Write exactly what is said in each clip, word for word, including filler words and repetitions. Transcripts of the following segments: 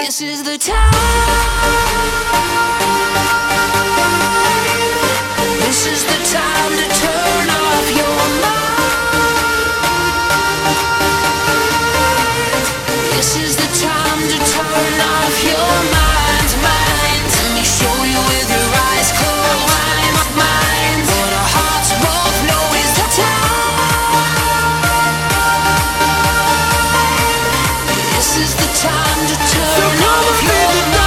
This is the time. This is the time to turn off your mind. This is the time to turn off your mind, mind. Let me show you with your eyes closed, mind, mind. What our hearts both know is the time. This is the time to turn off your mind.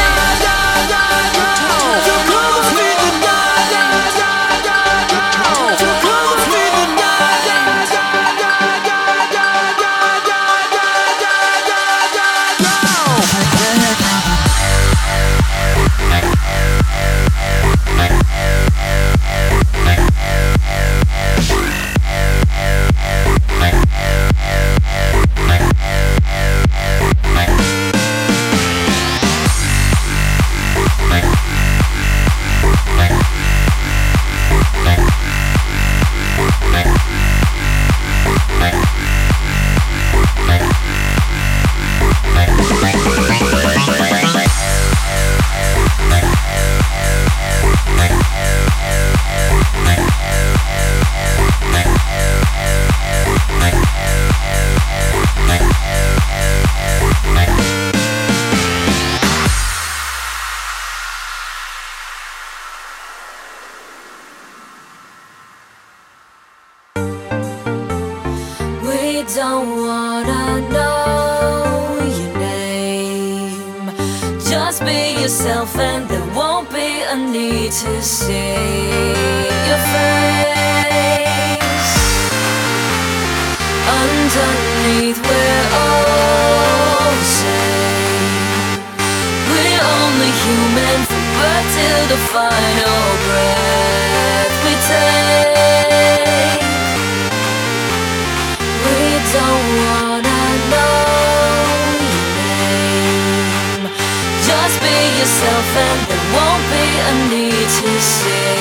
Don't wanna know your name. Just be yourself and there won't be a need to see your face. Underneath we're all the same. We're only human from birth till the final breath we take. Don't wanna know your name. Just be yourself and there won't be a need to see